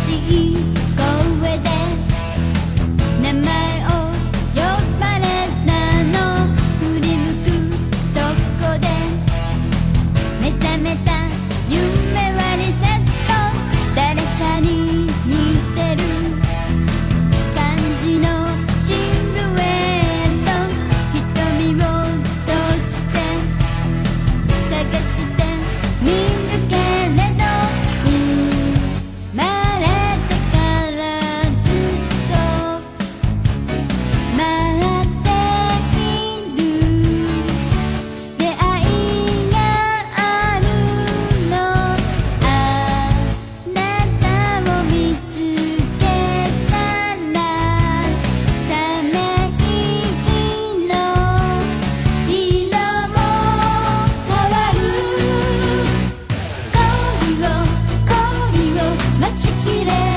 しい声で名前を呼ばれたの。振り向くとこで目覚めた夢はリセット。誰かに似てる感じのシルエット。瞳を閉じて探してみるけれど、生まれてからずっと待っている出会いがあるの。あなたを見つけたらため息の色も変わる。恋を待ちきれ